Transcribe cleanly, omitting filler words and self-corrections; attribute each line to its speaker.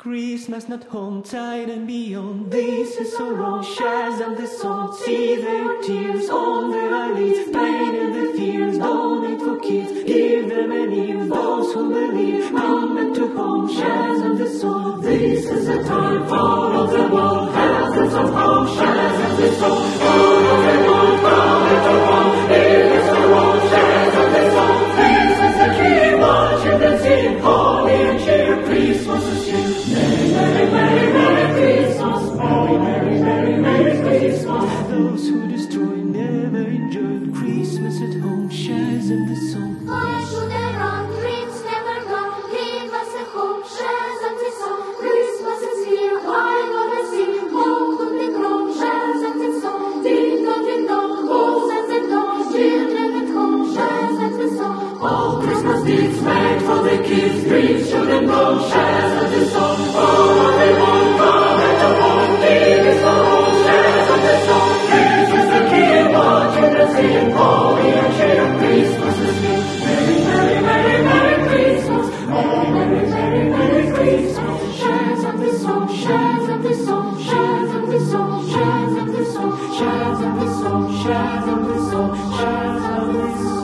Speaker 1: Christmas not home, tide and beyond. This is our own shares and the song. See their tears on their eyelids, painted the fears, donate for kids. Give them an ear, those who believe. Come back to home, shares and the song. This is a time for all of the world. Thousands of home, shares and the song. All of the world, come back to home. It is our own shares and the song. This is the key, watch and sing. Holy and cheer, Christmas is here. Merry, Merry, Merry Christmas. Merry, Merry, Merry, Merry Christmas. Those who destroy never enjoyed Christmas at home. Shares in the song.
Speaker 2: Why should I run? Dreams never gone. Give us a home. Shares in the song. Christmas is here. Why not I sing? Home could be grown. Shares in the song. Ding dong, ding dong. Balls and the dogs. Children at home. Shares in the song.
Speaker 1: All Christmas deeds made for the kids. Dreams shouldn't go. Shares in the song. Holy and cheer, Christmas is here. Merry, Merry, Merry, Merry Christmas. Merry, Merry, Merry, Merry Christmas. Shares of the song, shares of the song, shares of the song, shares of the song, shares of the song, shares of the song, shares of the song.